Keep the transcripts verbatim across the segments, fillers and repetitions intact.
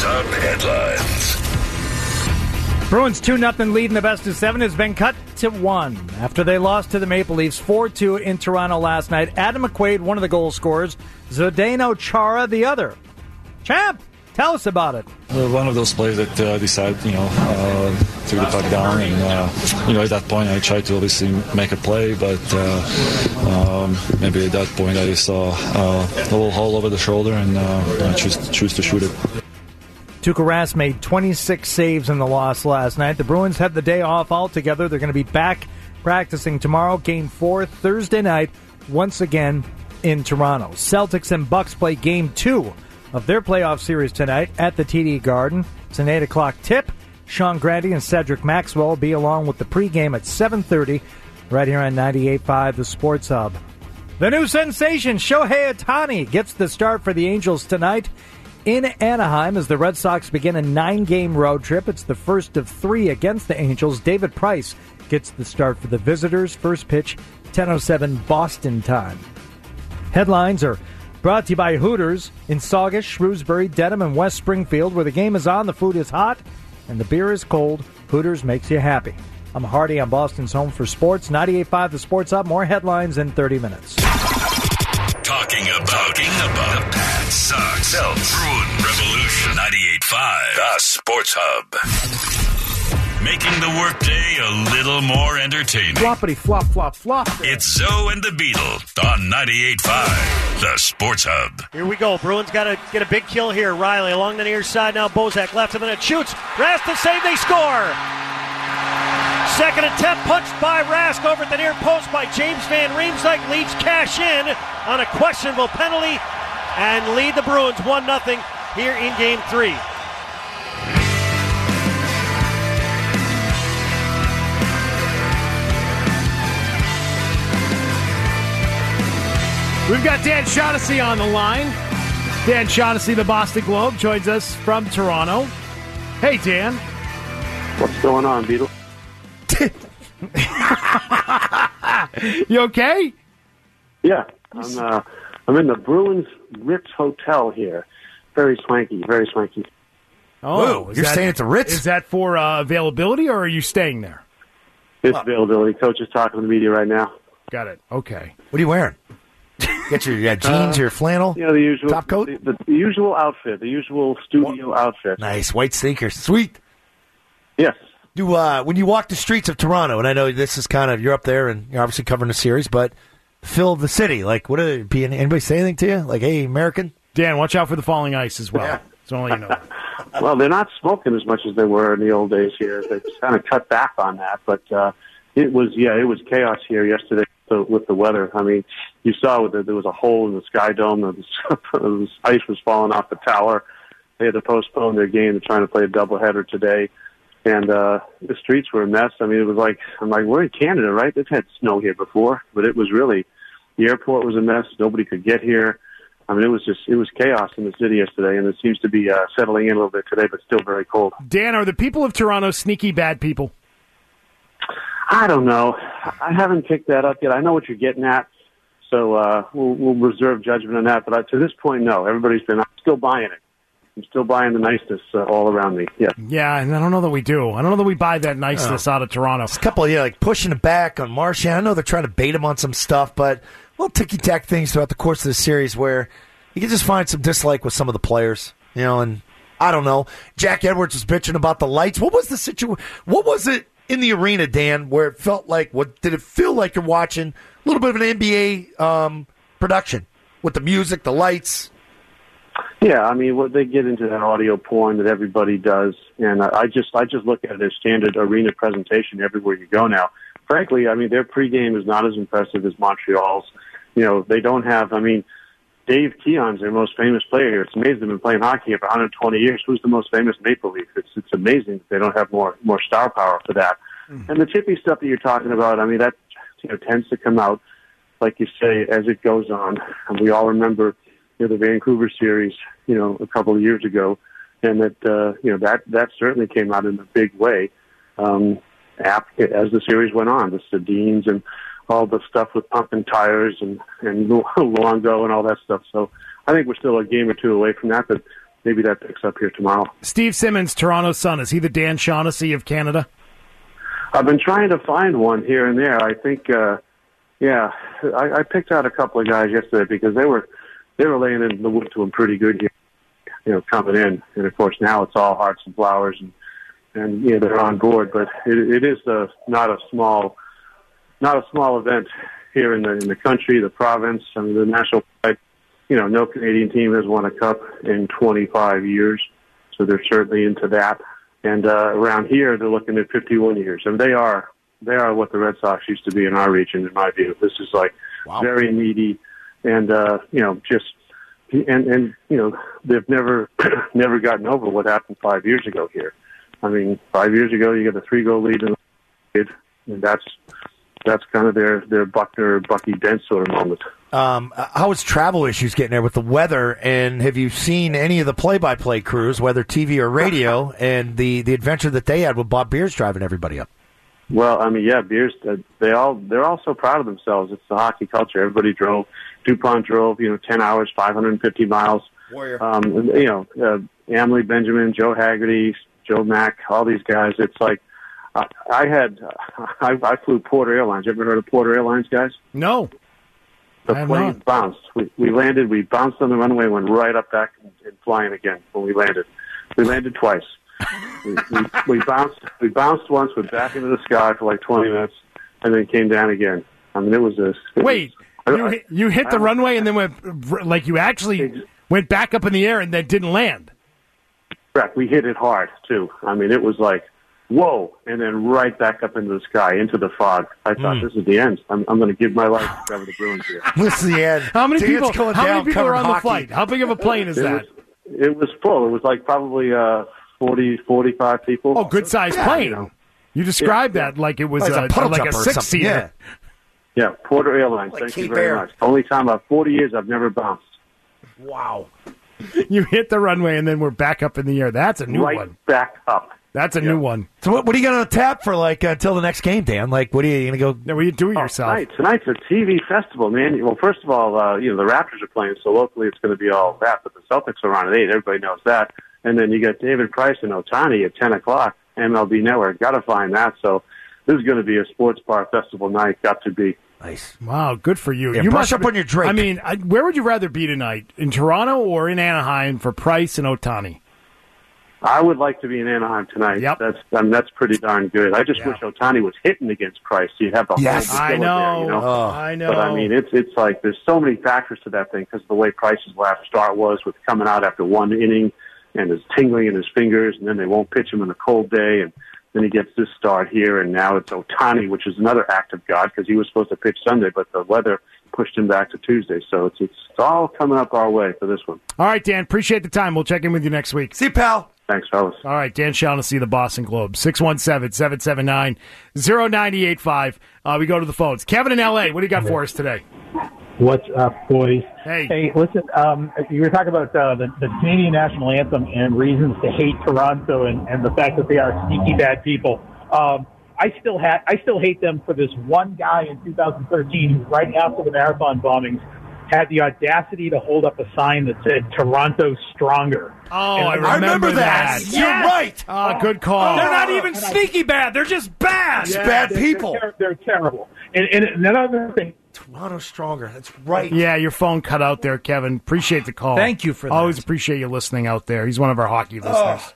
Hub headlines. Bruins two nothing lead in the best of seven has been cut to one after they lost to the Maple Leafs four two in Toronto last night. Adam McQuaid, one of the goal scorers. Zdeno Chara, the other. Champ, tell us about it. Well, one of those plays that uh, decide, you know, uh, threw the puck down, and uh, you know, at that point I tried to obviously make a play, but uh, um, maybe at that point I saw uh, a little hole over the shoulder and uh, I choose choose to shoot it. Tuukka Rask made twenty-six saves in the loss last night. The Bruins had the day off altogether. They're going to be back practicing tomorrow. Game four Thursday night, once again in Toronto. Celtics and Bucks play game two of their playoff series tonight at the T D Garden. It's an eight o'clock tip. Sean Grande and Cedric Maxwell will be along with the pregame at seven thirty right here on ninety-eight point five, the Sports Hub. The new sensation, Shohei Ohtani, gets the start for the Angels tonight in Anaheim as the Red Sox begin a nine-game road trip. It's the first of three against the Angels. David Price gets the start for the visitors. First pitch, ten oh seven Boston time. Headlines are brought to you by Hooters in Saugus, Shrewsbury, Dedham, and West Springfield, where the game is on, the food is hot, and the beer is cold. Hooters makes you happy. I'm Hardy on Boston's Home for Sports. ninety-eight point five, the Sports Hub. More headlines in thirty minutes. Talking about, talking about the Pats, Sox, Celtics, Bruin Revolution. ninety-eight point five, the Sports Hub. Making the workday a little more entertaining. Floppity flop flop flop. It's Zoe and the Beetle on ninety-eight point five, the Sports Hub. Here we go. Bruins got to get a big kill here. Riley along the near side now. Bozak left of it. Shoots. Rask to save. They score. Second attempt punched by Rask over at the near post by James Van Riemsdyk. Leads cash in on a questionable penalty and lead the Bruins one nothing here in game three. We've got Dan Shaughnessy on the line. Dan Shaughnessy, the Boston Globe, joins us from Toronto. Hey, Dan. What's going on, Beetle? You okay? Yeah, I'm. Uh, I'm in the Bruins Ritz Hotel here. Very swanky, very swanky. Oh, Whoa, is you're that- staying at the Ritz? Is that for uh, availability, or are you staying there? It's availability. Coach is talking to the media right now. Got it. Okay. What are you wearing? Get your uh, jeans, Uh, your flannel, You know, the usual top coat? the, the, the usual outfit, the usual studio outfit. Nice, white sneakers. Sweet. Yes. Do uh, when you walk the streets of Toronto, and I know this is kind of, you're up there and you're obviously covering the series, but fill the city. Like, what are, anybody say anything to you? Like, hey, American? Dan, watch out for the falling ice as well. Yeah. That's all you know. Well, they're not smoking as much as they were in the old days here. They've kind of cut back on that, but uh, it was, yeah, it was chaos here yesterday with the weather. I mean, you saw that there was a hole in the Sky Dome. The ice was falling off the tower. They had to postpone their game. They're trying to play a doubleheader today. And uh, the streets were a mess. I mean, it was like, I'm like, we're in Canada, right? They've had snow here before, but it was really, the airport was a mess. Nobody could get here. I mean, it was just, it was chaos in the city yesterday, and it seems to be uh, settling in a little bit today, but still very cold. Dan, are the people of Toronto sneaky bad people? I don't know. I haven't picked that up yet. I know what you're getting at, so uh, we'll, we'll reserve judgment on that. But uh, to this point, no. Everybody's been, I'm still buying it. I'm still buying the niceness uh, all around me. Yeah. Yeah, and I don't know that we do. I don't know that we buy that niceness Oh. out of Toronto. It's a couple, yeah, like pushing it back on Marchand. I know they're trying to bait him on some stuff, but little ticky-tack things throughout the course of the series where you can just find some dislike with some of the players, you know, and I don't know. Jack Edwards was bitching about the lights. What was the situation? What was it in the arena, Dan, where it felt like, what did it feel like you're watching a little bit of an N B A um, production with the music, the lights? Yeah, I mean, what they get into that audio porn that everybody does, and I, I just, I just look at it as standard arena presentation everywhere you go now. Frankly, I mean, their pregame is not as impressive as Montreal's. You know, they don't have. I mean, Dave Keon's their most famous player here. It's amazing they've been playing hockey for one hundred twenty years. Who's the most famous Maple Leaf? It's it's amazing they don't have more more star power for that. Mm-hmm. And the tippy stuff that you're talking about, I mean, that you know tends to come out, like you say, as it goes on. And we all remember, you know, the Vancouver series, you know, a couple of years ago, and that uh, you know that that certainly came out in a big way um, as the series went on. The Sedins and all the stuff with pumping tires and and Luongo and all that stuff. So I think we're still a game or two away from that. But maybe that picks up here tomorrow. Steve Simmons, Toronto Sun. Is he the Dan Shaughnessy of Canada? I've been trying to find one here and there. I think, uh, yeah, I, I picked out a couple of guys yesterday because they were they were laying in the wood to him pretty good here, you know, coming in. And of course now it's all hearts and flowers, and and you know they're on board. But it, it is a, not a small, not a small event here in the in the country, the province, I mean the national. You know, no Canadian team has won a cup in twenty-five years, so they're certainly into that. And uh, around here, they're looking at fifty-one years. I mean, they are they are what the Red Sox used to be in our region, in my view. This is like wow. very meaty, and uh, you know, just and and you know, they've never never gotten over what happened five years ago here. I mean, five years ago, you get a three-goal lead in the and that's that's kind of their their Buckner Bucky Dent sort of moment. Um, how is travel issues getting there with the weather? And have you seen any of the play-by-play crews, whether T V or radio, and the, the adventure that they had with Bob Beers driving everybody up? Well, I mean, yeah, Beers. Uh, they all they're all so proud of themselves. It's the hockey culture. Everybody drove. DuPont drove, you know, ten hours, five hundred fifty miles. Warrior. Um, you know, uh, Emily Benjamin, Joe Haggerty, Joe Mack, all these guys. It's like uh, I had. Uh, I, I flew Porter Airlines. You ever heard of Porter Airlines, guys? No. The plane bounced. We, we landed. We bounced on the runway, went right up back and, and flying again when we landed. We landed twice. we, we, we bounced. We bounced once, went back into the sky for like twenty minutes, and then came down again. I mean, it was a. It Wait, was, you I, hit, you hit the I, runway and then went like you actually went back up in the air and then didn't land. Correct. We hit it hard too. I mean, it was like. Whoa, and then right back up into the sky, into the fog. I thought, mm. this is the end. I'm, I'm going to give my life to cover the Bruins here. This is the end. How many Dan's people, how many people are on hockey. the flight? How big of a plane is it that? Was, it was full. It was like probably uh, forty, forty-five people. Oh, good-sized yeah, plane. You, know. you described yeah, that yeah. like it was well, a, a like a six-seater. Yeah. yeah, Porter Airlines. Like Thank Cape you very Air. much. Only time about forty years I've never bounced. Wow. You hit the runway and then we're back up in the air. That's a new right one. back up. That's a yeah. new one. So what, what are you going to tap for, like, uh, until the next game, Dan? Like, what are you going to go? No, what are you doing oh, yourself? Tonight. Tonight's a T V festival, man. Well, first of all, uh, you know, the Raptors are playing, so locally it's going to be all that, but the Celtics are on at eight. Everybody knows that. And then you got David Price and Ohtani at ten o'clock, M L B Network. Got to find that. So this is going to be a sports bar festival night. Got to be. Nice. Wow, good for you. Yeah, you brush must up on your drink. I mean, I, where would you rather be tonight? In Toronto or in Anaheim for Price and Ohtani? I would like to be in Anaheim tonight. Yep. That's I mean, that's pretty darn good. I just yeah. wish Ohtani was hitting against Price. You'd have the yes. whole I know. there, you know. Oh. I know. But I mean, it's it's like there's so many factors to that thing because of the way Price's last start was with coming out after one inning and his tingling in his fingers, and then they won't pitch him on a cold day, and then he gets this start here, and now it's Ohtani, which is another act of God because he was supposed to pitch Sunday, but the weather pushed him back to Tuesday. So it's it's all coming up our way for this one. All right, Dan. Appreciate the time. We'll check in with you next week. See you, pal. Thanks, fellas. All right, Dan Shaughnessy, the Boston Globe, six one seven, seven seven nine, zero nine eight five. Uh, we go to the phones. Kevin in L A, what do you got for us today? What's up, boys? Hey. Hey, listen, um, you were talking about uh, the, the Canadian national anthem and reasons to hate Toronto and, and the fact that they are sneaky bad people. Um, I still ha- I still hate them for this one guy in two thousand thirteen who, right after the marathon bombings, had the audacity to hold up a sign that said "Toronto Stronger." Oh, I remember, I remember that. that. You're yes. right. Oh, good call. They're not even sneaky bad. They're just bad. Yeah, bad they're, people. They're, they're terrible. And, and another thing. Toronto Stronger. That's right. Yeah, your phone cut out there, Kevin. Appreciate the call. Thank you for that. Always appreciate you listening out there. He's one of our hockey listeners.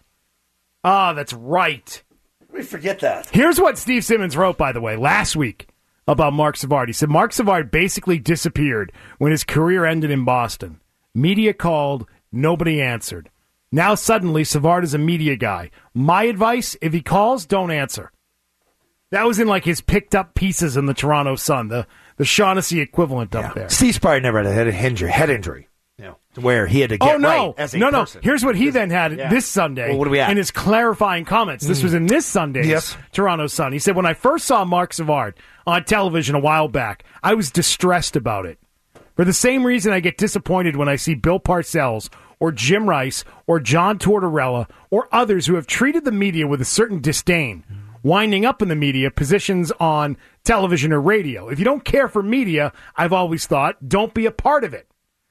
Ah, oh, that's right. We forget that. Here's what Steve Simmons wrote, by the way, last week about Marc Savard. He said Marc Savard basically disappeared when his career ended in Boston. Media called, nobody answered. Now suddenly Savard is a media guy. My advice, if he calls, don't answer. That was in like his picked up pieces in the Toronto Sun, the, the Shaughnessy equivalent up Yeah. there. Steve's probably never had a head injury, head injury. Yeah. Where he had to get oh, no. right as a no, person. no. Here's what he then had yeah. this Sunday well, what do we have? in his clarifying comments. This mm. was in this Sunday's yes. Toronto Sun. He said, when I first saw Marc Savard on television a while back, I was distressed about it. For the same reason I get disappointed when I see Bill Parcells or Jim Rice or John Tortorella or others who have treated the media with a certain disdain, winding up in the media positions on television or radio. If you don't care for media, I've always thought, don't be a part of it.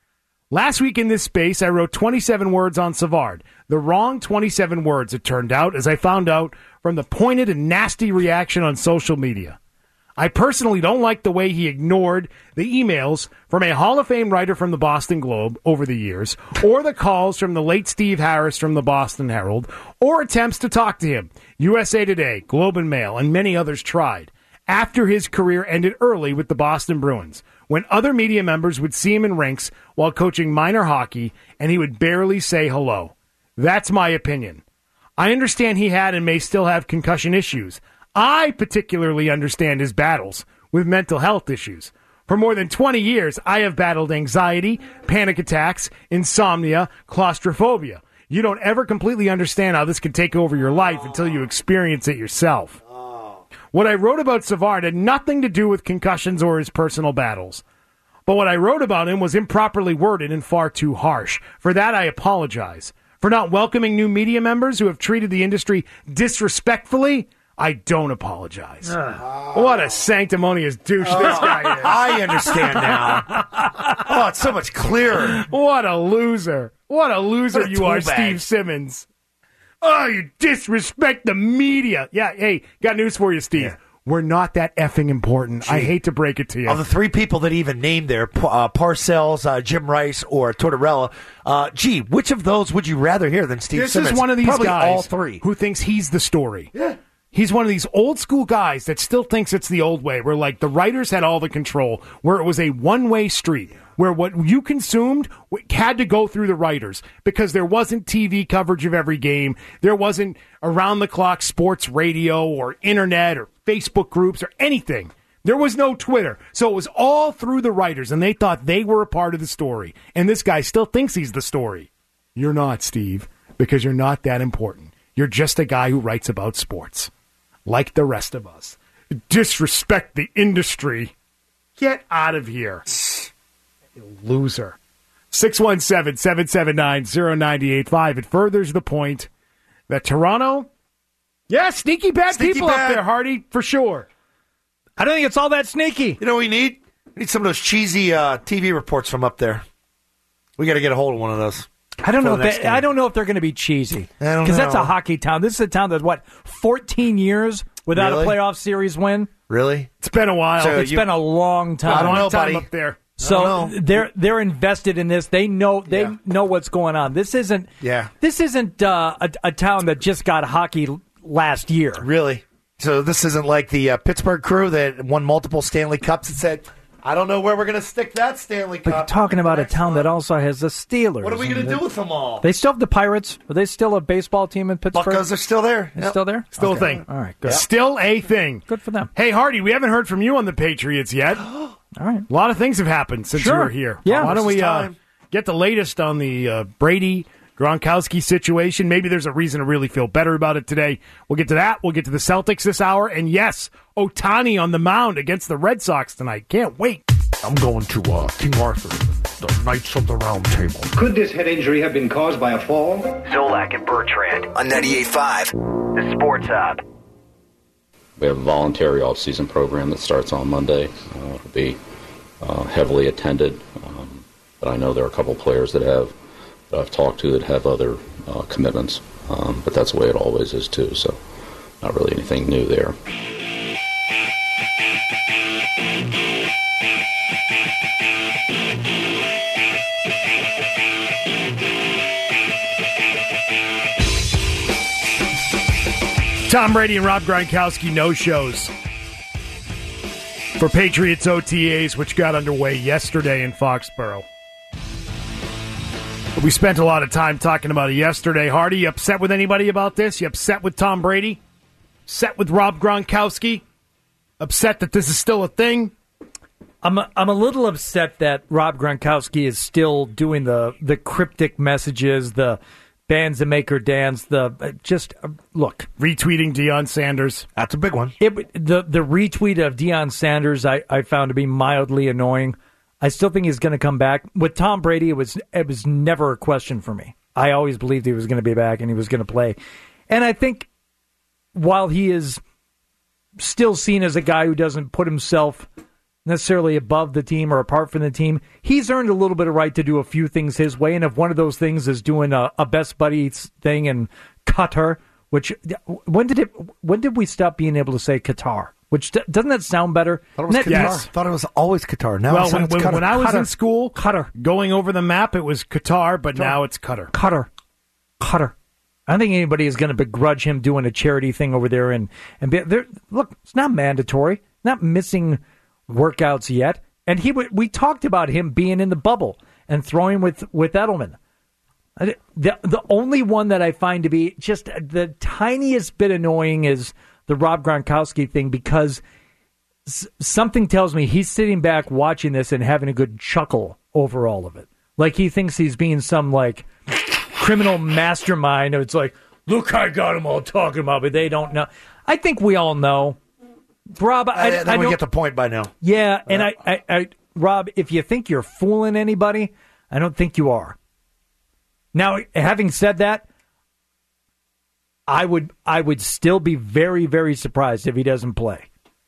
Last week in this space, I wrote twenty-seven words on Savard. The wrong twenty-seven words, it turned out, as I found out from the pointed and nasty reaction on social media. I personally don't like the way he ignored the emails from a Hall of Fame writer from the Boston Globe over the years, or the calls from the late Steve Harris from the Boston Herald, or attempts to talk to him. U S A Today, Globe and Mail, and many others tried. After his career ended early with the Boston Bruins, when other media members would see him in rinks while coaching minor hockey, and he would barely say hello. That's my opinion. I understand he had and may still have concussion issues. I particularly understand his battles with mental health issues. For more than twenty years, I have battled anxiety, panic attacks, insomnia, claustrophobia. You don't ever completely understand how this can take over your life until you experience it yourself. What I wrote about Savard had nothing to do with concussions or his personal battles. But what I wrote about him was improperly worded and far too harsh. For that, I apologize. For not welcoming new media members who have treated the industry disrespectfully, I don't apologize. Uh, what a sanctimonious douche uh, this guy is. I understand now. Oh, it's so much clearer. What a loser. What a loser what a you are, bag. Steve Simmons. Oh, you disrespect the media. Yeah, hey, got news for you, Steve. Yeah. We're not that effing important. Gee. I hate to break it to you. Of the three people that even named there, uh, Parcells, uh, Jim Rice, or Tortorella, uh, gee, which of those would you rather hear than Steve this Simmons? This is one of these Probably guys all three. Who thinks he's the story. Yeah. He's one of these old school guys that still thinks it's the old way, where like the writers had all the control, where it was a one-way street, where what you consumed had to go through the writers because there wasn't T V coverage of every game. There wasn't around-the-clock sports radio or internet or Facebook groups or anything. There was no Twitter. So it was all through the writers, and they thought they were a part of the story. And this guy still thinks he's the story. You're not, Steve, because you're not that important. You're just a guy who writes about sports. Like the rest of us. Disrespect the industry. Get out of here. You loser. six one seven, seven seven nine, zero nine eight five. It furthers the point that Toronto, yeah, sneaky bad sneaky people bad. up there, Hardy, for sure. I don't think it's all that sneaky. You know what we need? We need some of those cheesy uh, T V reports from up there. We got to get a hold of one of those. I don't know. If they, I don't know if they're going to be cheesy because that's a hockey town. This is a town that what fourteen years without really? a playoff series win. Really? It's been a while. So it's you, been a long time. I don't know, time buddy. Up there. So they're they're invested in this. They know they yeah. know what's going on. This isn't. Yeah. This isn't uh, a, a town that just got hockey last year. Really? So this isn't like the uh, Pittsburgh Crew that won multiple Stanley Cups and said, I don't know where we're going to stick that Stanley Cup. But you're talking about a town that also has the Steelers. What are we going to do with them all? They still have the Pirates. Are they still a baseball team in Pittsburgh? Buckos are still there. Yep. Still there? Still okay. a thing. All right, good. Yep. Still a thing. Good for them. Hey, Hardy, we haven't heard from you on the Patriots yet. All right. A lot of things have happened since sure. you were here. Yeah. Why don't we uh, time. get the latest on the uh, Brady Gronkowski situation? Maybe there's a reason to really feel better about it today. We'll get to that. We'll get to the Celtics this hour. And yes, Ohtani on the mound against the Red Sox tonight. Can't wait. I'm going to uh, King Arthur, the Knights of the Round Table. Could this head injury have been caused by a fall? Zolak and Bertrand on ninety-eight point five, the Sports Hub. We have a voluntary off-season program that starts on Monday. Uh, it'll be uh, heavily attended, um, but I know there are a couple players that have that I've talked to that have other uh, commitments. Um, but that's the way it always is too. So, not really anything new there. Tom Brady and Rob Gronkowski no-shows for Patriots O T As, which got underway yesterday in Foxborough. We spent a lot of time talking about it yesterday. Hardy, you upset with anybody about this? You upset with Tom Brady? Upset with Rob Gronkowski? Upset that this is still a thing? I'm a, I'm a little upset that Rob Gronkowski is still doing the, the cryptic messages, the bands that make her dance, the just uh, look. Retweeting Deion Sanders. That's a big one. It, the the retweet of Deion Sanders I, I found to be mildly annoying. I still think he's going to come back. With Tom Brady, it was it was never a question for me. I always believed he was going to be back and he was going to play. And I think while he is still seen as a guy who doesn't put himself necessarily above the team or apart from the team. He's earned a little bit of right to do a few things his way, and if one of those things is doing a, a best buddies thing in Qatar, which when did it? When did we stop being able to say Qatar? Which doesn't that sound better? Thought it was That- Qatar. yes. Thought it was always Qatar. Now well, it's, when, it's when, Qatar. when I was Qatar. in school, Qatar. going over the map, it was Qatar, but now it's Qatar. Qatar. Qatar. I don't think anybody is going to begrudge him doing a charity thing over there. And, and be, there, look, it's not mandatory. Not missing workouts yet. And he w- we talked about him being in the bubble and throwing with, with Edelman. I- The, the only one that I find to be just the tiniest bit annoying is the Rob Gronkowski thing, because s- something tells me he's sitting back watching this and having a good chuckle over all of it. Like he thinks he's being some like criminal mastermind. It's like, look, I got them all talking about, but they don't know. I think we all know. Rob, I, I, I, then I we don't, get the point by now. yeah, and I, I, I, Rob, if you think you're fooling anybody, I don't think you are. Now, having said that, I would, I would still be very, very surprised if he doesn't play.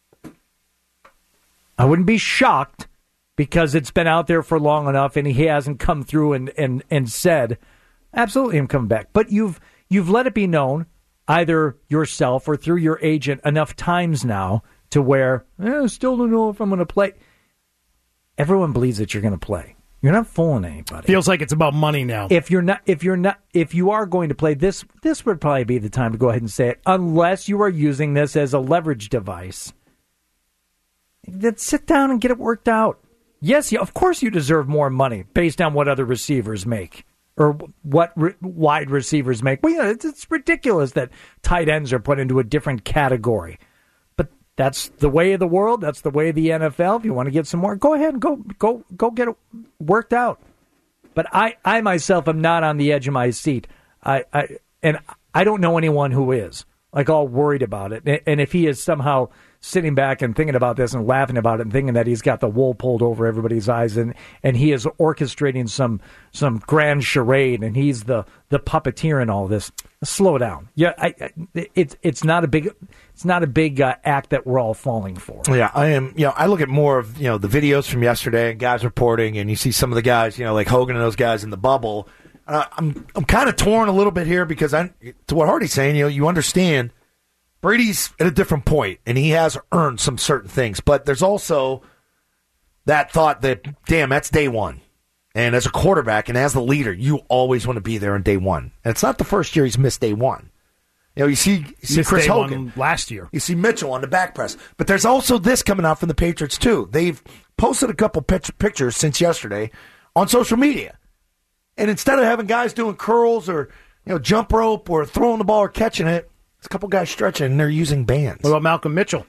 I wouldn't be shocked because it's been out there for long enough, and he hasn't come through and, and, and said, absolutely, I'm coming back. But you've, you've let it be known, either yourself or through your agent, enough times now to where eh, still don't know if I'm going to play. Everyone believes that you're going to play. You're not fooling anybody. Feels like it's about money now. If you're not, if you're not, if you are going to play this, this would probably be the time to go ahead and say it, unless you are using this as a leverage device. Then sit down and get it worked out. Yes, you, of course you deserve more money based on what other receivers make or what re- wide receivers make. Well, you know, it's, it's ridiculous that tight ends are put into a different category. But that's the way of the world. That's the way of the N F L. If you want to get some more, go ahead and go go go get it worked out. But I, I myself am not on the edge of my seat. I, I and I don't know anyone who is like all worried about it. And, and if he is somehow sitting back and thinking about this and laughing about it and thinking that he's got the wool pulled over everybody's eyes and, and he is orchestrating some some grand charade and he's the, the puppeteer in all this, slow down. Yeah, I, I, it's it's not a big it's not a big uh, act that we're all falling for. Yeah, I am. You know, I look at more of you know the videos from yesterday and guys reporting, and you see some of the guys, you know, like Hogan and those guys in the bubble. Uh, I'm I'm kind of torn a little bit here because I to what Hardy's saying, you know, you understand. Brady's at a different point, and he has earned some certain things. But there's also that thought that, damn, that's day one. And as a quarterback and as the leader, you always want to be there on day one. And it's not the first year he's missed day one. You know, you see, you see Missed Chris day Hogan one last year. You see Mitchell on the back press. But there's also this coming out from the Patriots, too. They've posted a couple pitch- pictures since yesterday on social media. And instead of having guys doing curls or you know jump rope or throwing the ball or catching it, there's a couple guys stretching, and they're using bands. What about Malcolm Mitchell?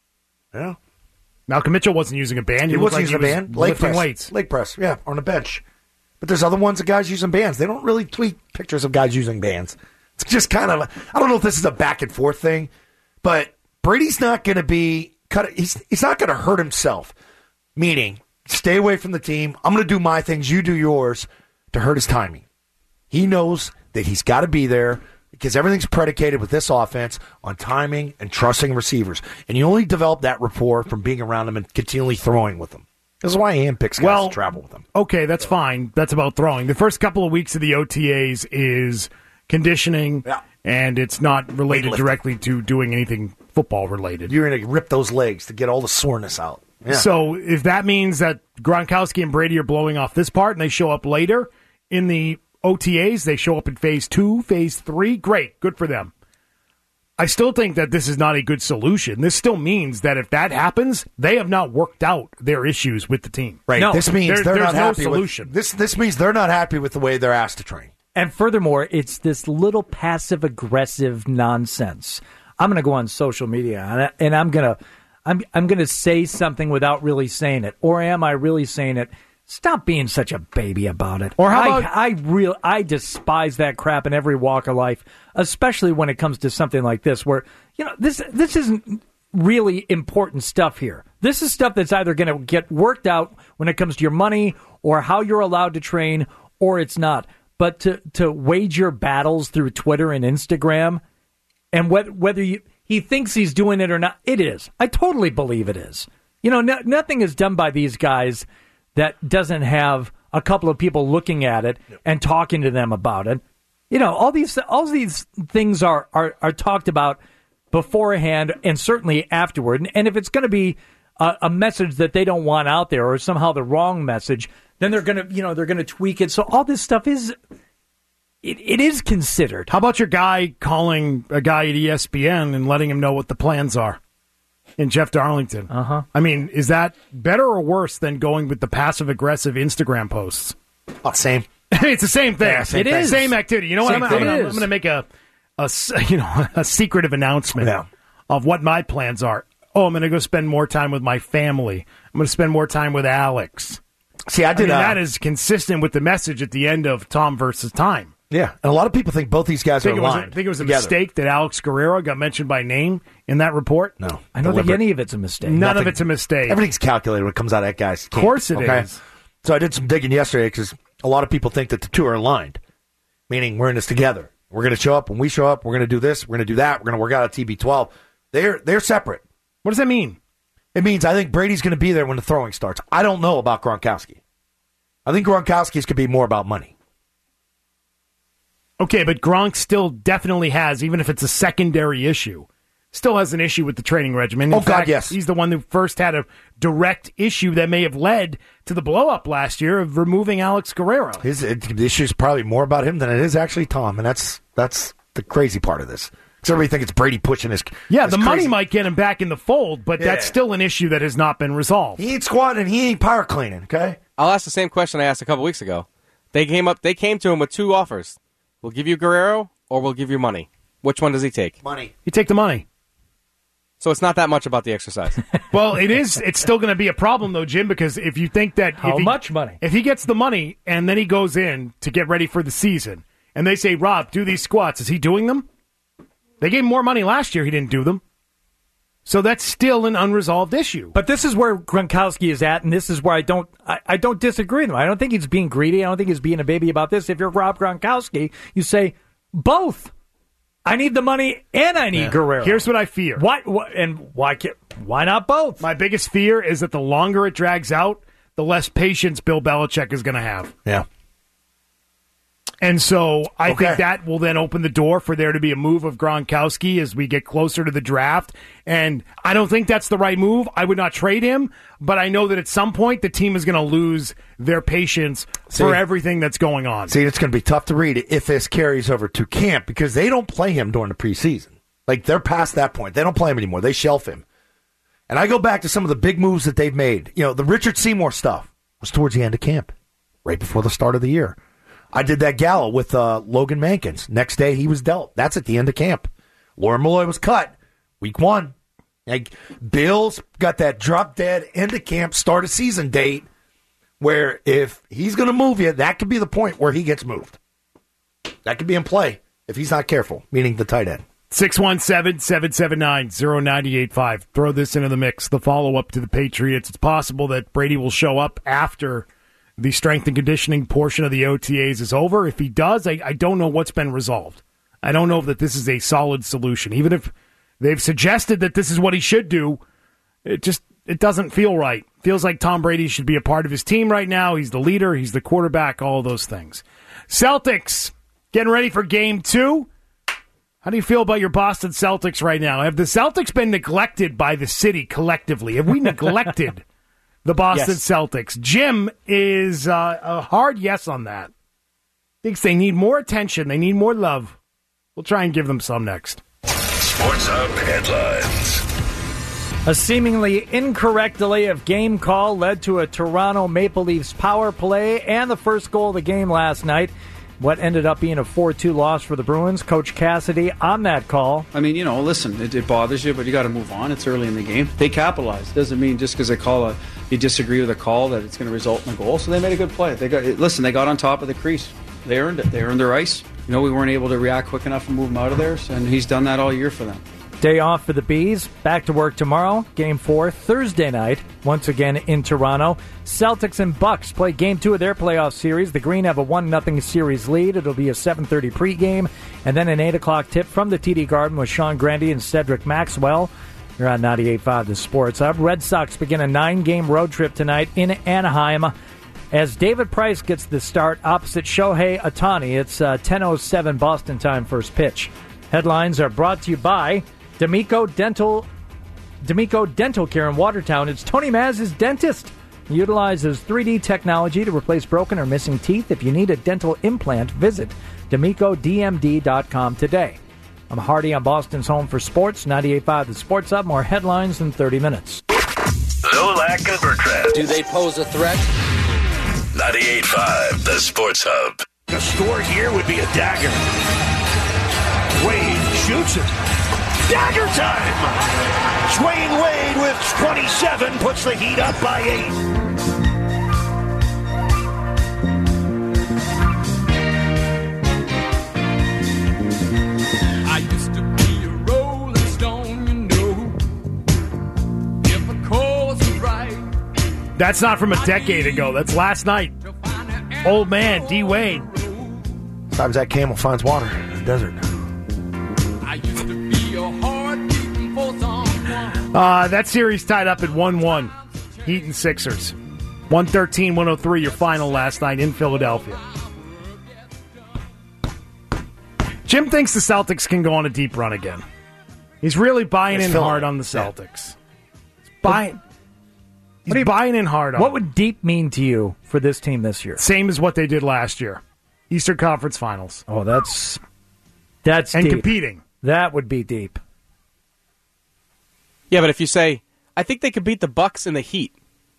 Yeah. Malcolm Mitchell wasn't using a band. He, He looked wasn't like using he a was band. Leg lifting press. weights. Leg press, yeah, on the bench. But there's other ones of guys using bands. They don't really tweet pictures of guys using bands. It's just kind of, a, I don't know if this is a back and forth thing, but Brady's not going to be, cut. he's, he's not going to hurt himself. Meaning, stay away from the team. I'm going to do my things, you do yours, to hurt his timing. He knows that he's got to be there because everything's predicated with this offense on timing and trusting receivers. And you only develop that rapport from being around them and continually throwing with them. This is why he handpicks guys Well, to travel with them. Okay, that's fine. That's about throwing. The first couple of weeks of the O T As is conditioning, Yeah. and it's not related Weightlifting. directly to doing anything football related. You're going to rip those legs to get all the soreness out. Yeah. So if that means that Gronkowski and Brady are blowing off this part and they show up later in the O T As, they show up in phase two, phase three, great, good for them. I still think that this is not a good solution. This still means that if that happens, they have not worked out their issues with the team. Right. No, this means there- they're there's not no happy solution. with this. This means they're not happy with the way they're asked to train. And furthermore, it's this little passive-aggressive nonsense. I'm going to go on social media, and, I, and I'm going to I'm I'm going to say something without really saying it, or am I really saying it? Stop being such a baby about it. Or how I, about- I real I despise that crap in every walk of life, especially when it comes to something like this, where you know this this isn't really important stuff here. This is stuff that's either going to get worked out when it comes to your money or how you're allowed to train, or it's not. But to, to wage your battles through Twitter and Instagram, and whether, whether you, he thinks he's doing it or not, it is. I totally believe it is. You know, no, nothing is done by these guys that doesn't have a couple of people looking at it and talking to them about it. You know, all these all these things are, are, are talked about beforehand and certainly afterward. And if it's going to be a, a message that they don't want out there or somehow the wrong message, then they're going to, you know, they're going to tweak it. So all this stuff is, it, it is considered. How about your guy calling a guy at E S P N and letting him know what the plans are? In Jeff Darlington. Uh-huh. I mean, is that better or worse than going with the passive-aggressive Instagram posts? Oh, same. It's the same thing. Yeah, same it thing. is same activity. You know what? Same I'm, thing. I'm, It I'm, is. going to make a, a s- you know a secretive announcement Yeah. of what my plans are. Oh, I'm going to go spend more time with my family. I'm going to spend more time with Alex. See, I did I mean, uh, that is consistent with the message at the end of Tom versus Time. Yeah, and a lot of people think both these guys I think, are it was, a, aligned. I think it was a together. mistake that Alex Guerrero got mentioned by name in that report. No, I don't deliberate. think any of it's a mistake. None Nothing. of it's a mistake. Everything's calculated when it comes out of that guy's camp. Of course it okay? is. So I did some digging yesterday because a lot of people think that the two are aligned, meaning we're in this together. We're going to show up. When we show up, we're going to do this. We're going to do that. We're going to work out at T B twelve. They're they're separate. What does that mean? It means I think Brady's going to be there when the throwing starts. I don't know about Gronkowski. I think Gronkowski's could be more about money. Okay, but Gronk still definitely has, even if it's a secondary issue, still has an issue with the training regimen. In Oh, God, fact, yes. He's the one who first had a direct issue that may have led to the blow-up last year of removing Alex Guerrero. His it, the issue is probably more about him than it is actually Tom, and that's that's the crazy part of this. Because everybody thinks it's Brady pushing his. Yeah, his the crazy. money might get him back in the fold, but Yeah. that's still an issue that has not been resolved. He ain't squatting and he ain't power cleaning. Okay. I'll ask the same question I asked a couple weeks ago. They came up. They came to him with two offers. We'll give you Guerrero, or we'll give you money. Which one does he take? Money. You take the money. So it's not that much about the exercise. Well, it is. It's still going to be a problem, though, Jim, because if you think that How if he, much money? if he gets the money and then he goes in to get ready for the season, and they say, "Rob, do these squats," is he doing them? They gave him more money last year. He didn't do them. So that's still an unresolved issue. But this is where Gronkowski is at, and this is where I don't I, I don't disagree with him. I don't think he's being greedy. I don't think he's being a baby about this. If you're Rob Gronkowski, you say, both. I need the money and I need Yeah. Guerrero. Here's what I fear. Why, why and why can't, why not both? My biggest fear is that the longer it drags out, the less patience Bill Belichick is going to have. Yeah. And so I Okay. think that will then open the door for there to be a move of Gronkowski as we get closer to the draft. And I don't think that's the right move. I would not trade him, but I know that at some point the team is going to lose their patience See- for everything that's going on. See, it's going to be tough to read if this carries over to camp because they don't play him during the preseason. Like, they're past that point. They don't play him anymore. They shelf him. And I go back to some of the big moves that they've made. You know, the Richard Seymour stuff was towards the end of camp, right before the start of the year. I did that gala with uh, Logan Mankins. Next day, he was dealt. That's at the end of camp. Lauren Malloy was cut week one. Like, Bill's got that drop dead end of camp, start of season date where if he's going to move you, that could be the point where he gets moved. That could be in play if he's not careful, meaning the tight end. six one seven, seven seven nine, zero nine eight five. Throw this into the mix. The follow-up to the Patriots. It's possible that Brady will show up after the strength and conditioning portion of the O T As is over. If he does, I, I don't know what's been resolved. I don't know that this is a solid solution. Even if they've suggested that this is what he should do, it just it doesn't feel right. Feels like Tom Brady should be a part of his team right now. He's the leader. He's the quarterback, all of those things. Celtics getting ready for game two. How do you feel about your Boston Celtics right now? Have the Celtics been neglected by the city collectively? Have we neglected the Boston Yes. Celtics? Jim is uh, a hard yes on that. Thinks they need more attention. They need more love. We'll try and give them some next. Sports Hub headlines. A seemingly incorrect delay of game call led to a Toronto Maple Leafs power play and the first goal of the game last night. What ended up being a four two loss for the Bruins. Coach Cassidy on that call. I mean, you know, listen, it, it bothers you, but you got to move on. It's early in the game. They capitalized. Doesn't mean just because they call a, you disagree with a call that it's going to result in a goal. So they made a good play. They got listen. They got on top of the crease. They earned it. They earned their ice. You know, we weren't able to react quick enough and move them out of there, and he's done that all year for them. Day off for the Bees. Back to work tomorrow. Game four, Thursday night, once again in Toronto. Celtics and Bucks play game two of their playoff series. The Green have a one nothing series lead. It'll be a seven thirty pregame. And then an eight o'clock tip from the T D Garden with Sean Grandy and Cedric Maxwell. You're on ninety-eight point five The Sports Hub. Red Sox begin a nine-game road trip tonight in Anaheim as David Price gets the start opposite Shohei Ohtani. It's uh, ten oh seven Boston time first pitch. Headlines are brought to you by D'Amico Dental D'Amico Dental Care in Watertown. It's Tony Maz's dentist. He utilizes three D technology to replace broken or missing teeth. If you need a dental implant, visit D'Amico D M D dot com today. I'm Hardy on Boston's Home for Sports, ninety-eight point five The Sports Hub. More headlines in thirty minutes. Zolak and Bertrand. Do they pose a threat? ninety-eight point five The Sports Hub. The score here would be a dagger. Wade shoots it. Dagger time! Dwayne Wade with twenty-seven puts the Heat up by eight. I used to be a rolling stone, you know. If a cause was right. That's not from a decade ago. That's last night. Old man, D. Wade. Sometimes that camel finds water in the desert. I used to be a heart beating for someone. Uh, that series tied up at one one. Heat and Sixers. one thirteen one oh three, your final last night in Philadelphia. Jim thinks the Celtics can go on a deep run again. He's really buying It's in Philly. hard on the Celtics. He's buying, he's you- buying in hard on What them. would deep mean to you for this team this year? Same as what they did last year. Eastern Conference Finals. Oh, that's that's And deep. competing. That would be deep. Yeah, but if you say, I think they could beat the Bucks and the Heat,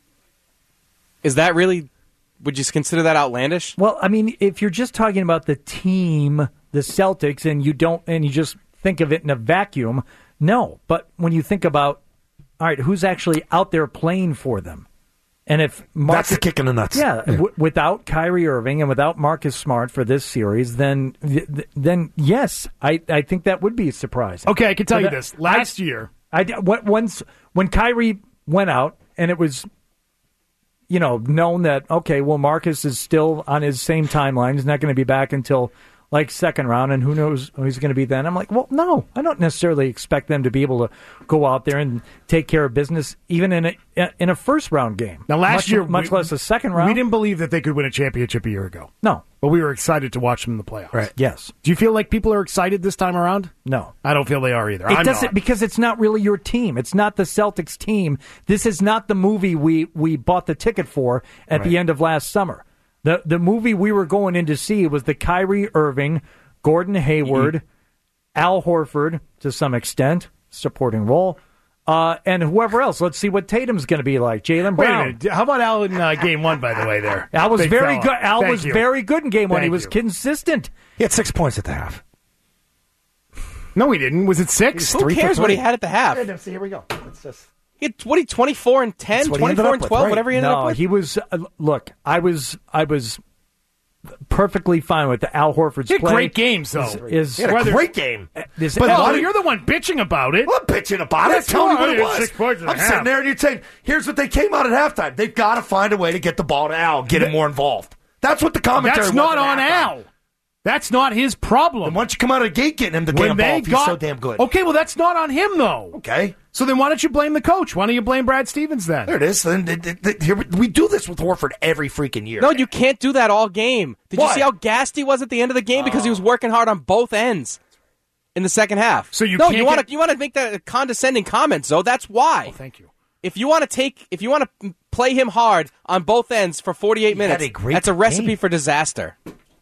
is that really, would you consider that outlandish? Well, I mean, if you're just talking about the team, the Celtics, and you don't, and you just think of it in a vacuum, no. But when you think about, all right, who's actually out there playing for them? And if Marcus, That's the kick in the nuts. Yeah, W- without Kyrie Irving and without Marcus Smart for this series, then then yes, I, I think that would be surprising. Okay, I can tell But you that- this. Last I, year. I, when- once, when Kyrie went out and it was, you know, known that, okay, well, Marcus is still on his same timeline. He's not going to be back until like second round, and who knows who he's going to be then. I'm like, well, no, I don't necessarily expect them to be able to go out there and take care of business, even in a in a first round game. Now, last much, year, much we- less a second round. We didn't believe that they could win a championship a year ago. No. But we were excited to watch them in the playoffs. Right. Yes. Do you feel like people are excited this time around? No. I don't feel they are either. It I'm doesn't not. because it's not really your team. It's not the Celtics team. This is not the movie we, we bought the ticket for at Right. the end of last summer. The the movie we were going in to see was the Kyrie Irving, Gordon Hayward, Mm-hmm. Al Horford to some extent, supporting role, uh, and whoever else. Let's see what Tatum's going to be like. Jaylen Wait a Brown. minute. How about Al in uh, game one, by the way, there? Al was Big very fella. good. Al Thank was you. very good in game one. Thank He was you. consistent. He had six points at the half. No, he didn't. Was it six? Who cares what he had at the half? See, here we go. It's just... He had, what, he twenty-four and ten, That's what he ended twenty-four up and with, twelve, right. whatever he ended no, up with? he was. Uh, look, I was. I was perfectly fine with the Al Horford's He had play. great games, though. Is, is He had a Whether- great game. is- But Al- oh, you're the one bitching about it. I'm bitching about it. That's Tell me why what I it had was. six points and a I'm half. sitting there and you're saying, here's what they came out at halftime. They've got to find a way to get the ball to Al, get him more involved. That's what the commentary That's was not at on halftime. Al. That's not his problem. And once you come out of the gate getting him the When damn they ball, if got, he's so damn good. Okay, well, that's not on him, though. Okay. So then why don't you blame the coach? Why don't you blame Brad Stevens then? There it is. Then th- th- th- here we- we do this with Horford every freaking year. No, you can't do that all game. Did Why? you see how gassed he was at the end of the game because he was working hard on both ends in the second half? So you no, can't you want get- to you want to make that a condescending comment, Zoe. That's why. Oh, thank you. If you want to take, if you want to play him hard on both ends for forty-eight had minutes, a great that's a recipe game. for disaster.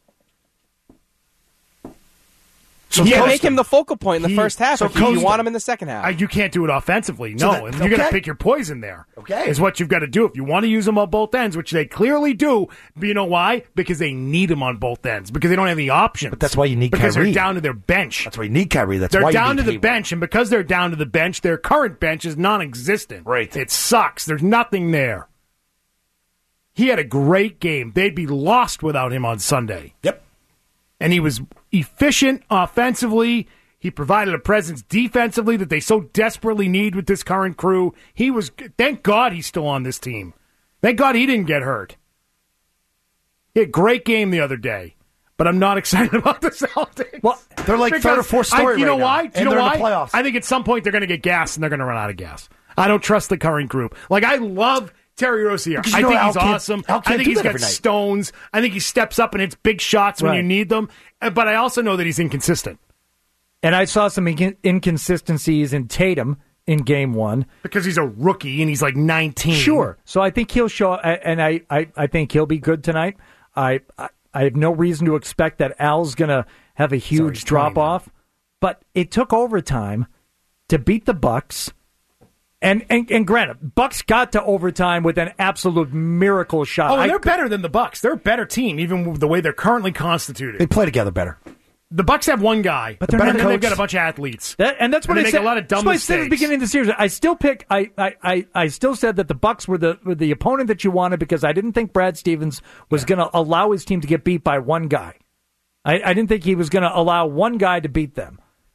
So You coach make him the focal point in the He- first half so if you coach want them. him in the second half. Uh, you can't do it offensively. So No, that- and you got to okay. pick your poison there. Okay. Is what you've got to do. If you want to use them on both ends, which they clearly do, but you know why? Because they need them on both ends. Because they don't have any options. But that's why you need Because Kyrie. they're down to their bench. That's why you need Kyrie. That's They're why you down need to the Hayward. bench, and because they're down to the bench, their current bench is non-existent. Right. It sucks. There's nothing there. He had a great game. They'd be lost without him on Sunday. Yep. And he was efficient offensively. He provided a presence defensively that they so desperately need with this current crew. He was. Thank God he's still on this team. Thank God he didn't get hurt. He had a great game the other day. but I'm not excited about the Celtics. Well, they're like Because third or fourth story I, you know right why? now, Do you and know they're why? in the playoffs. I think at some point they're going to get gas and they're going to run out of gas. I don't trust the current group. Like, I love Terry Rozier. Because you I know think Al he's can't- awesome. Al I can't think do he's that got every night. stones. I think he steps up and hits big shots when Right. you need them. Uh, But I also know that he's inconsistent. And I saw some in- inconsistencies in Tatum in game one. Because he's a rookie and he's like nineteen. Sure. So I think he'll show, and I, I, I think he'll be good tonight. I, I, I have no reason to expect that Al's going to have a huge drop off. But it took overtime to beat the Bucks. And, and and granted, Bucks got to overtime with an absolute miracle shot. Oh, and I- they're better than the Bucks. They're a better team, even with the way they're currently constituted. They play together better. The Bucks have one guy, But but they're and not then they've coached. got a bunch of athletes. That, and that's what they I make said. a lot of dumb that's what I said at the mistakes. beginning of the series. I still pick. I, I, I, I still said that the Bucks were the were the opponent that you wanted because I didn't think Brad Stevens was going to allow his team to get beat by one guy. I, I didn't think he was going to allow one guy to beat them.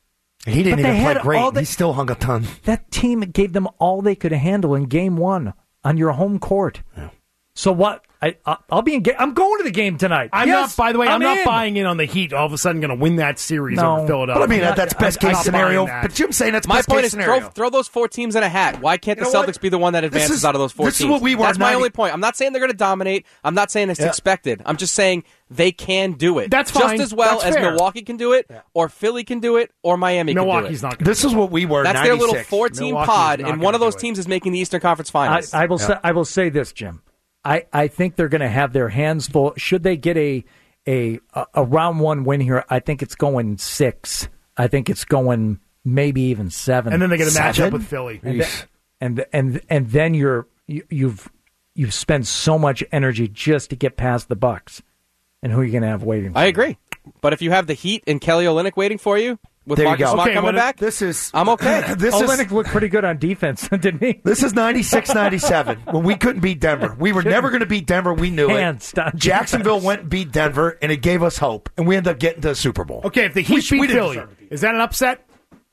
He didn't But they even play had great. all the- he still hung a ton. That team gave them all they could handle in game one on your home court. So what? I, I I'll be in. Ga- I'm going to the game tonight. I'm Yes, not. By the way, I'm, I'm not in. buying in on the Heat. All of a sudden, going to win that series No. over Philadelphia. But I mean, that, that's best I'm case not scenario. buying that. But Jim's saying that's My best point case is scenario. throw, throw those four teams in a hat. Why can't You the know Celtics what? be the one that This advances is- out of those four this is teams? what we were That's my ninety only point. I'm not saying they're going to dominate. I'm not saying it's Yeah. expected. I'm just saying they can do it. That's just fine. as well That's as fair. Milwaukee can do it, or Philly can do it, or Miami Milwaukee's can do it. not. Gonna This is what we were. That's their little ninety-six. four-team Milwaukee's pod, not and one gonna of those do it. teams is making the Eastern Conference I, Finals. I will say. I will say this, Jim. I, I think they're going to have their hands full. Should they get a, a a round one win here, I think it's going six. I think it's going maybe even seven. And then they get a matchup Seven? with Philly. and th- and and and then you're you, you've you've spent so much energy just to get past the Bucks, and who are you going to have waiting for I you? agree. But if you have the Heat and Kelly Olynyk waiting for you, with There you Marcus go. Smart Okay, coming but it- back, This is. I'm okay. This is. Olynyk looked pretty good on defense, didn't he? This is ninety-six ninety-seven when we couldn't beat Denver. We were never going to beat Denver. We knew Hands it. down Jacksonville defense. went and beat Denver, and it gave us hope. And we ended up getting to the Super Bowl. Okay, if the We Heat sh- we beat didn't Philly, deserve to beat is that an upset?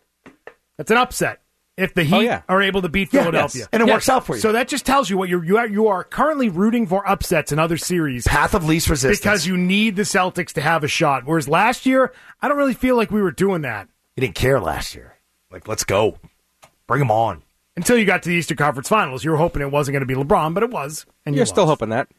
That's an upset. If the Heat Oh, yeah. are able to beat Yeah, Philadelphia, yes. And it works out for you. So that just tells you what you're, you are. You are currently rooting for upsets in other series Path of least resistance. because you need the Celtics to have a shot. Whereas last year, I don't really feel like we were doing that you didn't care last year. Like, let's go. Bring them on. until you got to the Eastern Conference Finals. You were hoping it wasn't going to be LeBron, but it was. And You're you still lost. hoping that.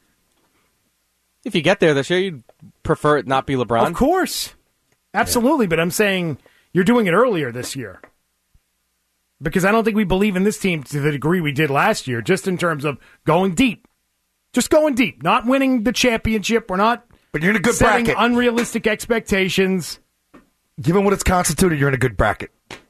If you get there this year, you'd prefer it not be LeBron. Of course. Absolutely, but I'm saying you're doing it earlier this year. Because I don't think we believe in this team to the degree we did last year, just in terms of going deep. Just going deep, not winning the championship. We're not But you're in a good setting bracket. unrealistic expectations. Given what it's constituted, you're in a good bracket.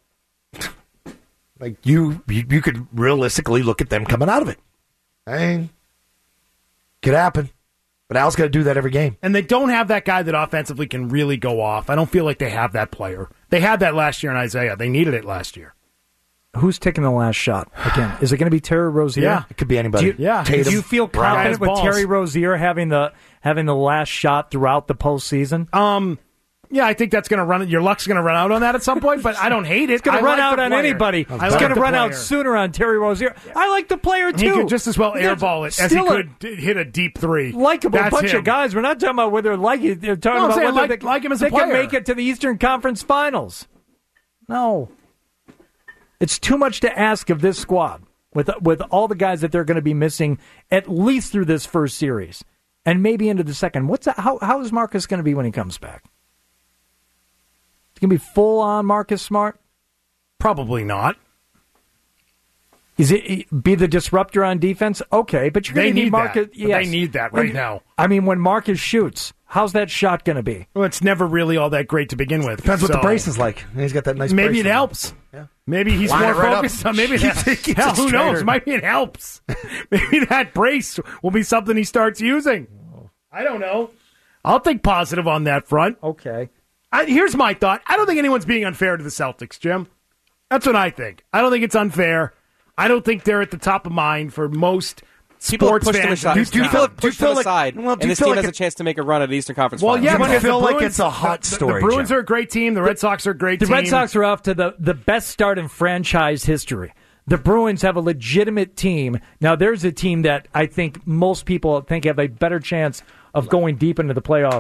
Like, you, you, you could realistically look at them coming out of it. I mean, could happen. But Al's got to do that every game. And they don't have that guy that offensively can really go off. I don't feel like they have that player. They had that last year in Isaiah. They needed it last year. Who's taking the last shot again? Is it going to be Terry Rozier? Yeah. It could be anybody. Do you, Yeah. Do you feel Brown. confident Guys' with balls. Terry Rozier having the having the last shot throughout the postseason? Um, yeah, I think that's going to run. Your luck's going to run out on that at some point, but I don't hate it. It's going I to run like out the on player. anybody. I It's like going to the run out player. sooner on Terry Rozier. I like the player too. He could just as well There's airball it as he still a could d- hit a deep three. Likable That's bunch him. of guys. We're not talking about whether like it. They're talking No, I'm about saying whether like- they, like him as a they can player. make it to the Eastern Conference Finals. No, it's too much to ask of this squad with with all the guys that they're going to be missing at least through this first series and maybe into the second. What's that, how how is Marcus going to be when he comes back? It's going to be full on Marcus Smart. Probably not. Is it be the disruptor on defense? Okay, but you're going They to need need Marcus. that, but yes. they need that right When- now. I mean, when Marcus shoots, how's that shot going to be? Well, it's never really all that great to begin with. Depends what the So brace is like. He's got that nice Maybe brace it on. helps. Yeah. Maybe he's Line more it right up. focused on. Maybe Keeps that, it- keeps hell, it who straighter. knows? Maybe it helps. Maybe that brace will be something he starts using. I don't know. I'll think positive on that front. Okay. I, here's my thought. I don't think anyone's being unfair to the Celtics, Jim. That's what I think. I don't think it's unfair. I don't think they're at the top of mind for most People have sports pushed them fans. aside. in this Do you town. feel do you pushed feel them like- aside, well, do and you this feel team like has it- a chance to make a run at the Eastern Conference Well, Finals. yeah, Do you because feel the like Bruins, it's a hot the- story, The Bruins Jim? are a great team. The Red Sox are a great The team. Red Sox are off to the, the best start in franchise history. The Bruins have a legitimate team. Now, there's a team that I think most people think have a better chance of going deep into the playoffs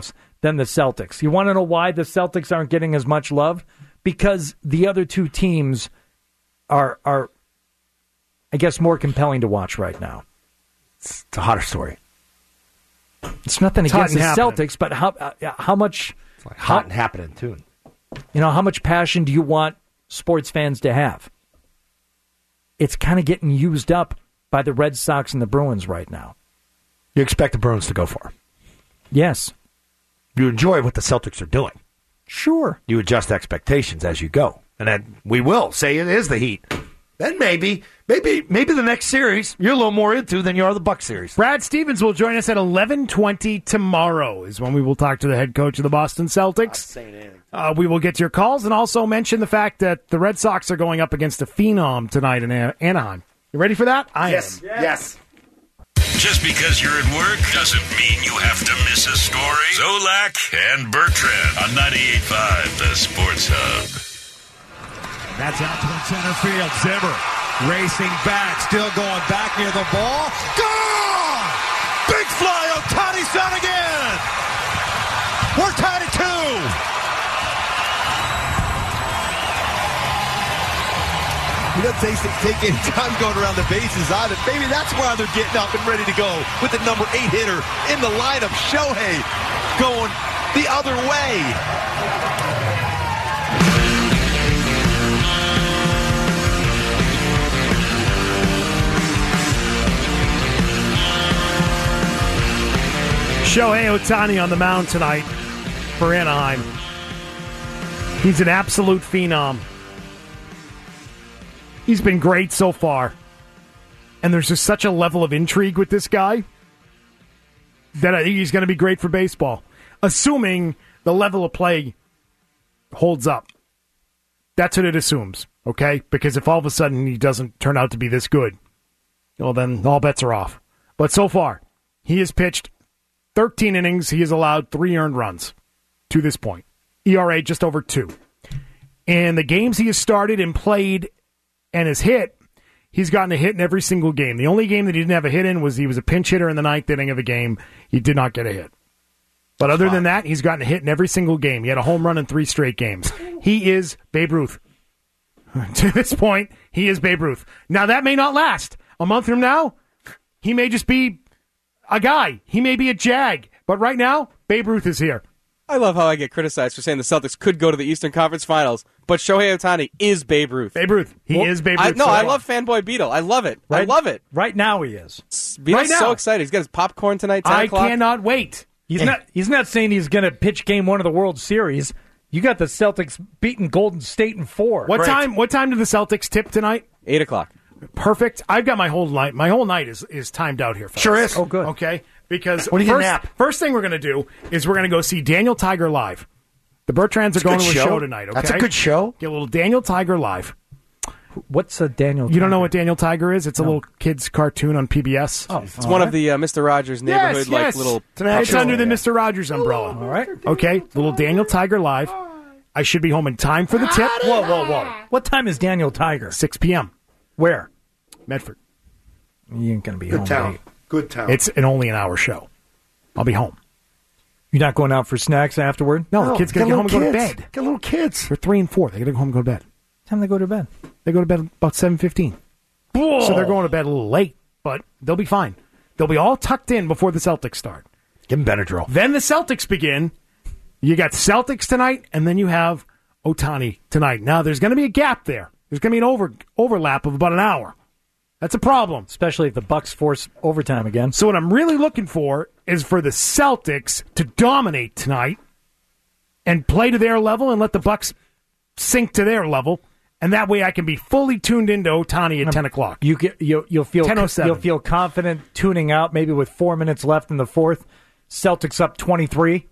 than the Celtics. You want to know why the Celtics aren't getting as much love? Because the other two teams are, are I guess, more compelling to watch right now. It's a hotter story. It's nothing It's against the hot and happening. Celtics, but how uh, how much It's like hot and happening, too. You know, how much passion do you want sports fans to have? It's kind of getting used up by the Red Sox and the Bruins right now. You expect the Bruins to go far? Yes. You enjoy what the Celtics are doing. Sure. You adjust expectations as you go. And then we will say it is the Heat. Then maybe, maybe, maybe the next series you're a little more into than you are the Bucs series. Brad Stevens will join us at eleven twenty tomorrow is when we will talk to the head coach of the Boston Celtics. Uh, we will get to your calls and also mention the fact that the Red Sox are going up against a phenom tonight in Anaheim. You ready for that? I yes. am. Yes. Just because you're at work doesn't mean you have to miss a story. Zolak and Bertrand on ninety-eight point five, the Sports Hub. That's out towards center field. Zimmer racing back, still going back near the ball. Gone! Big fly, Ohtani's done again! We're tied at two! He doesn't take, take any time going around the bases either. Maybe that's why they're getting up and ready to go with the number eight hitter in the lineup. Shohei going the other way. Shohei Ohtani on the mound tonight for Anaheim. He's an absolute phenom. He's been great so far. And there's just such a level of intrigue with this guy that I think he's going to be great for baseball. Assuming the level of play holds up. That's what it assumes, okay? Because if all of a sudden he doesn't turn out to be this good, well, then all bets are off. But so far, he has pitched thirteen innings. He has allowed three earned runs to this point. E R A just over two. And the games he has started and played and has hit, he's gotten a hit in every single game. The only game that he didn't have a hit in was he was a pinch hitter in the ninth inning of a game. He did not get a hit. But other than that, he's gotten a hit in every single game. He had a home run in three straight games. He is Babe Ruth. To this point, he is Babe Ruth. Now, that may not last. A month from now, he may just be a guy. He may be a jag. But right now, Babe Ruth is here. I love how I get criticized for saying the Celtics could go to the Eastern Conference Finals, but Shohei Ohtani is Babe Ruth. Babe Ruth. He well, is Babe Ruth. I, no, I love Fanboy Beetle. I love it. Right, I love it. Right now he is. Beetle's right now. so excited. He's got his popcorn tonight, ten I o'clock. cannot wait. He's not He's not saying he's going to pitch game one of the World Series. You got the Celtics beating Golden State in four. What right. time What time do the Celtics tip tonight? Eight o'clock. Perfect. I've got my whole night. My whole night is, is timed out here, fellas. Sure is. Oh, good. Okay? Because when you first, get a nap? first thing we're going to do is we're going to go see Daniel Tiger live. The Bertrands are going to a show. show tonight, okay? That's a good show. Get a little Daniel Tiger live. What's a Daniel Tiger? You don't know what Daniel Tiger is? It's a no. little kid's cartoon on P B S. Oh, it's one right. of the uh, Mister Rogers neighborhood yes, like yes. little. It's, it's under the Mister Rogers umbrella. All right. Okay, little Daniel Tiger live. I should be home in time for the tip. Whoa, whoa, whoa! What time is Daniel Tiger? six p.m. Where? Medford. You ain't gonna be Good home. town. Late. Good town. It's an only an hour show. I'll be home. You're not going out for snacks afterward? No, no the kids got to get home and go to kids. bed. Got little kids. They're three and four. They got to go home and go to bed. What time they go to bed? They go to bed about seven fifteen. So they're going to bed a little late, but they'll be fine. They'll be all tucked in before the Celtics start. Give them Benadryl. Then the Celtics begin. You got Celtics tonight, and then you have Ohtani tonight. Now, there's going to be a gap there. There's going to be an over overlap of about an hour. That's a problem. Especially if the Bucks force overtime again. So what I'm really looking for is for the Celtics to dominate tonight and play to their level and let the Bucks sink to their level. And that way I can be fully tuned into Ohtani at ten o'clock. You get, you'll, you'll, feel, ten oh seven. You'll feel confident tuning out maybe with four minutes left in the fourth. Celtics up twenty-three.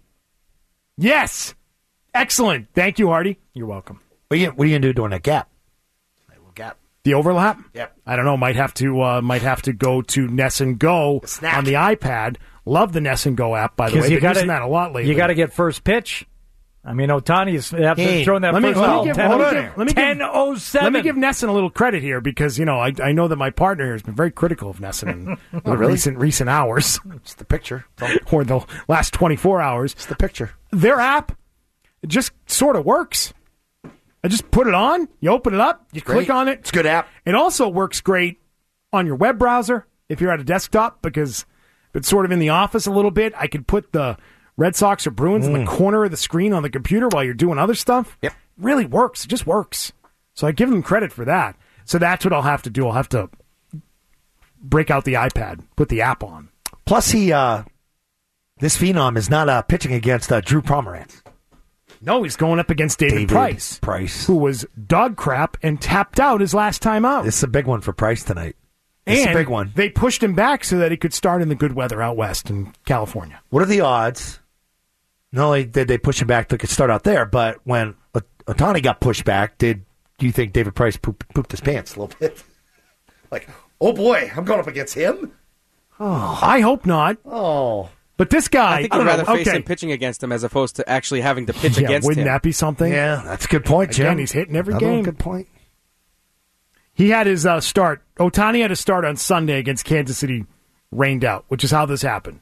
Yes. Excellent. Thank you, Hardy. You're welcome. What are you, what are you going to do during that gap? That little gap. The overlap? Yep. I don't know. Might have to uh, might have to go to Ness and Go Snack. on the iPad. Love the Ness and Go app, by the way. You Been gotta, using that a lot lately. You got to get first pitch. I mean, Otani's Hey, throwing that let me, first let me ball. give, ten let me oh give, let me ten give, oh seven. let me give Nesson a little credit here because, you know, I, I know that my partner here has been very critical of Nesson in Oh, really? recent recent hours. It's the picture. Or the last twenty-four hours. It's the picture. Their app just sort of works. I just put it on, you open it up, you Great. click on it. It's a good app. It also works great on your web browser if you're at a desktop because if it's sort of in the office a little bit, I could put the Red Sox or Bruins in the corner of the screen on the computer while you're doing other stuff. Yep. It really works. It just works. So I give them credit for that. So that's what I'll have to do. I'll have to break out the iPad, put the app on. Plus, he uh, this phenom is not uh, pitching against uh, Drew Pomeranz. No, he's going up against David, David Price, Price, who was dog crap and tapped out his last time out. This is a big one for Price tonight. This and is a big one. They pushed him back so that he could start in the good weather out west in California. What are the odds? Not only did they push him back, they could start out there, but when Ohtani got pushed back, did do you think David Price poop, pooped his pants a little bit? Like, oh boy, I'm going up against him? Oh, I hope not. Oh. But this guy, I think I you'd don't rather know, face okay. him pitching against him as opposed to actually having to pitch Yeah, against wouldn't him. that be something? Yeah, that's a good point, Jim. Again, he's hitting every Another game. good point. He had his uh, start. Ohtani had a start on Sunday against Kansas City, rained out, which is how this happened.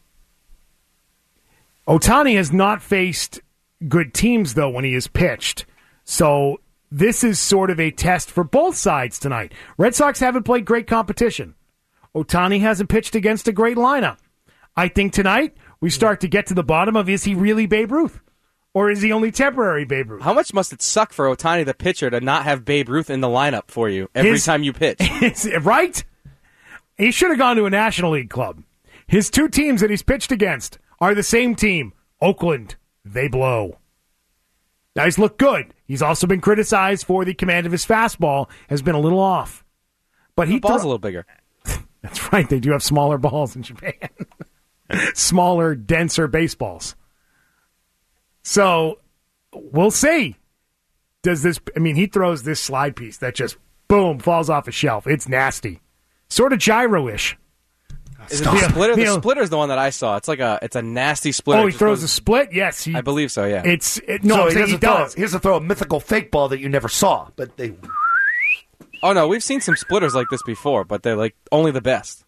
Ohtani has not faced good teams, though, when he has pitched. So this is sort of a test for both sides tonight. Red Sox haven't played great competition. Ohtani hasn't pitched against a great lineup. I think tonight we start to get to the bottom of, is he really Babe Ruth? Or is he only temporary Babe Ruth? How much must it suck for Ohtani, the pitcher, to not have Babe Ruth in the lineup for you every His- time you pitch? Right? He should have gone to a National League club. His two teams that he's pitched against are the same team, Oakland. They blow. Now, he's looked good. He's also been criticized for the command of his fastball, has been a little off. But he The ball's thro- a little bigger. That's right. They do have smaller balls in Japan. Smaller, denser baseballs. So, we'll see. Does this, I mean, he throws this slide piece that just, boom, falls off a shelf. It's nasty. Sort of gyro-ish. Is it the splitter? The splitter's the one that I saw. It's like a, it's a nasty splitter. Oh, It he just throws goes- a split? Yes. He, I believe so, yeah. It's, it, no, so I'm he saying he doesn't throw, does. he doesn't throw a mythical fake ball that you never saw, but they. Oh, no, we've seen some splitters like this before, but they're like only the best.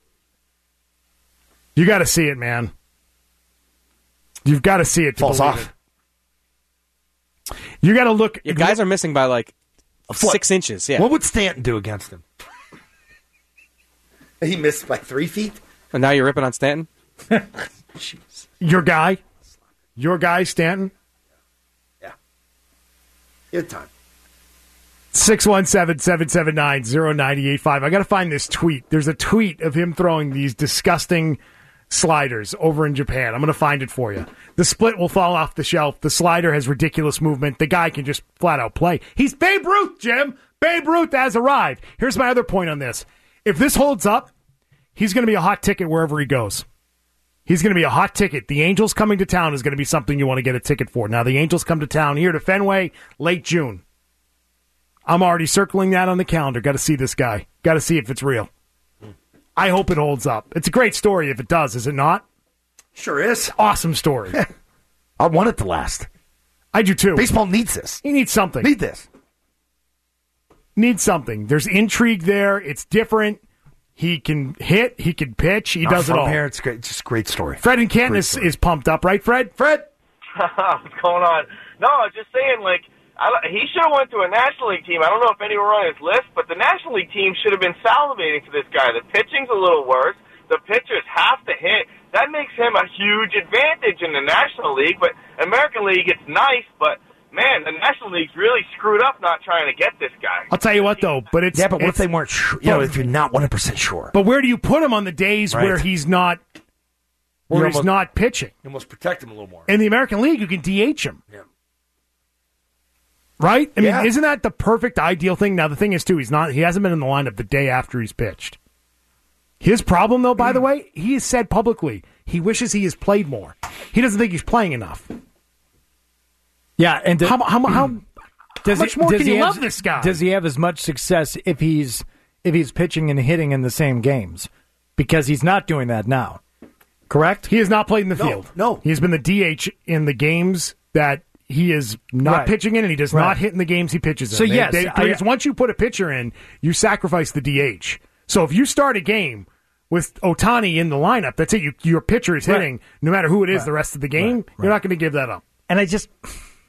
You got to see it, man. You've got to see it. To Falls believe off. it. You got to look. Your guys are missing by like foot. six inches, yeah. What would Stanton do against him? He missed by three feet. And now you're ripping on Stanton? Jeez. Your guy? Your guy, Stanton? Good time. six one seven, seven seven nine, zero nine eight five. I got to find this tweet. There's a tweet of him throwing these disgusting sliders over in Japan. I'm going to find it for you. The split will fall off the shelf. The slider has ridiculous movement. The guy can just flat out play. He's Babe Ruth, Jim. Babe Ruth has arrived. Here's my other point on this. If this holds up, he's going to be a hot ticket wherever he goes. He's going to be a hot ticket. The Angels coming to town is going to be something you want to get a ticket for. Now, the Angels come to town here to Fenway late June. I'm already circling that on the calendar. Got to see this guy. Got to see if it's real. I hope it holds up. It's a great story if it does, is it not? Sure is. Awesome story. I want it to last. I do too. Baseball needs this. He needs something. Need this. Needs something. There's intrigue there. It's different. He can hit. He can pitch. He Not does it from all. Here, it's great. Just a great story. Fred and Canton Great is, story. is pumped up, right, Fred? Fred? What's going on? No, I was just saying, like, I, don't- he should have went to a National League team. I don't know if anyone on his list, but the National League team should have been salivating for this guy. The pitching's a little worse. The pitchers have to hit. That makes him a huge advantage in the National League, but American League, it's nice, but, man, the National League's really screwed up not trying to get this guy. I'll tell you what, though, but it's... Yeah, but what if it's- they weren't sure? You know, if you're not one hundred percent sure. But where do you put him on the days Right. where he's not where You he's almost- not pitching? You must protect him a little more. In the American League, you can D H him. Yeah. Right? I Yeah. mean, isn't that the perfect ideal thing? Now the thing is too, he's not he hasn't been in the lineup the day after he's pitched. His problem though, by the way, he has said publicly he wishes he has played more. He doesn't think he's playing enough. Yeah, and how how, how, does how much he, more does can he you have, love this guy? Does he have as much success if he's if he's pitching and hitting in the same games? Because he's not doing that now. Correct? He has not played in the No, field. no. He has been the D H in the games that he is not Right. pitching in, and he does Right. not hit in the games he pitches in. So, They- yes, they- I- because once you put a pitcher in, you sacrifice the D H. So if you start a game with Ohtani in the lineup, that's it. You, your pitcher is Right. hitting no matter who it is Right. the rest of the game. Right. You're not going to give that up. And I just,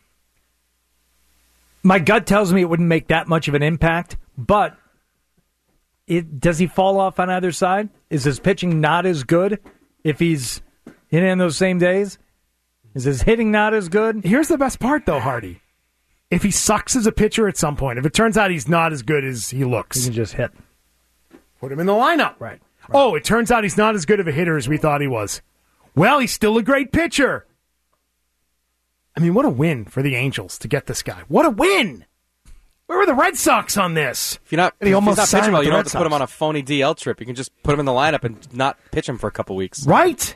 my gut tells me it wouldn't make that much of an impact, but it does he fall off on either side? Is his pitching not as good if he's hitting on those same days? Is his hitting not as good? Here's the best part, though, Hardy. If he sucks as a pitcher at some point, if it turns out he's not as good as he looks, He can just hit. put him in the lineup. Right. Oh, it turns out he's not as good of a hitter as we thought he was. Well, he's still a great pitcher. I mean, what a win for the Angels to get this guy. What a win! Where were the Red Sox on this? If you're not, And he if almost he's not signed pitching well, with you the don't Red have to put him Sox. on a phony D L trip. You can just put him in the lineup and not pitch him for a couple weeks. Right?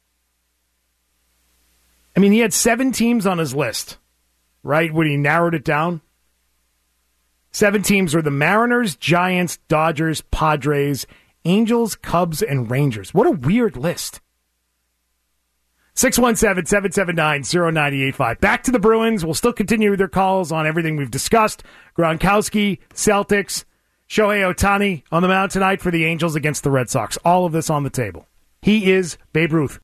I mean, he had seven teams on his list, right, when he narrowed it down. Seven teams were the Mariners, Giants, Dodgers, Padres, Angels, Cubs, and Rangers. What a weird list. six one seven, seven seven nine, zero nine eight five. Back to the Bruins. We'll still continue with their calls on everything we've discussed. Gronkowski, Celtics, Shohei Ohtani on the mound tonight for the Angels against the Red Sox. All of this on the table. He is Babe Ruth.